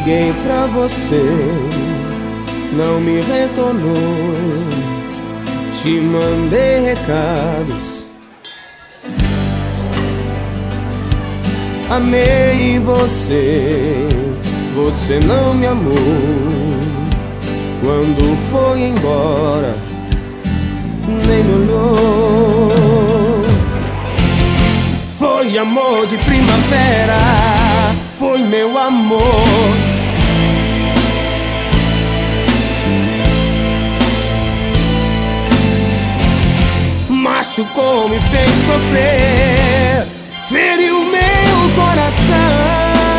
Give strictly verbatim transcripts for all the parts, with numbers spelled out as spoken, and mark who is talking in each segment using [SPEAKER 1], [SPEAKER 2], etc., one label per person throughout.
[SPEAKER 1] Liguei pra você, não me retornou. Te mandei recados, amei você, você não me amou. Quando foi embora, nem me olhou. Foi amor de primavera, foi meu amor. Machucou, me fez sofrer, feriu meu coração.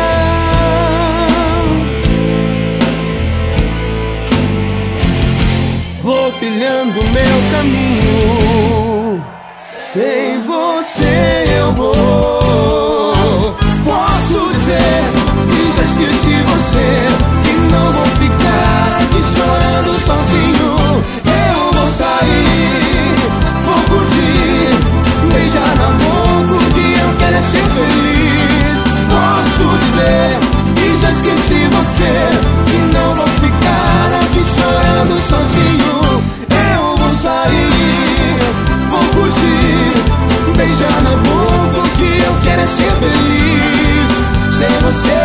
[SPEAKER 1] Vou trilhando meu caminho, sem você eu vou. Posso dizer que já esqueci você, que não vou ficar aqui chorando sozinho. Eu vou sair, vou curtir, beijar na boca, o que eu quero é ser feliz. Posso dizer que já esqueci você, que não vou ficar aqui chorando sozinho. Eu vou sair, vou curtir, beijar na boca, o que eu quero é ser feliz sem você.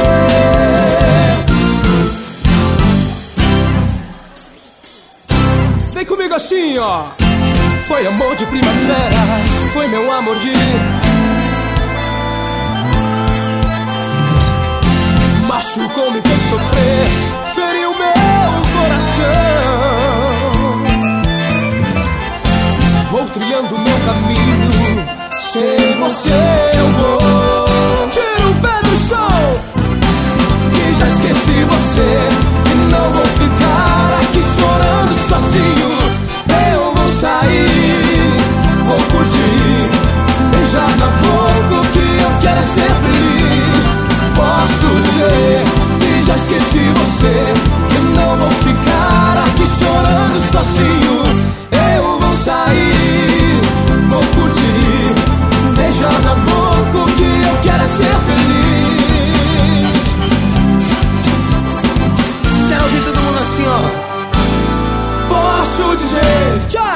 [SPEAKER 2] Vem comigo assim, ó. Foi amor de primavera, foi meu amor de... Machucou, me fez sofrer, feriu meu coração. Vou trilhando meu caminho, sem você eu vou. Tira o pé do chão, que já esqueci você, que não vou ficar aqui chorando sozinho. Eu vou sair, vou curtir, beijar na boca, o que eu quero é ser feliz. Posso dizer que já esqueci você, que não vou ficar aqui chorando sozinho. Eu vou sair, vou curtir, beijar na boca, o que eu quero é ser feliz.
[SPEAKER 1] Quero ouvir todo mundo assim, ó.
[SPEAKER 2] Posso dizer tchau.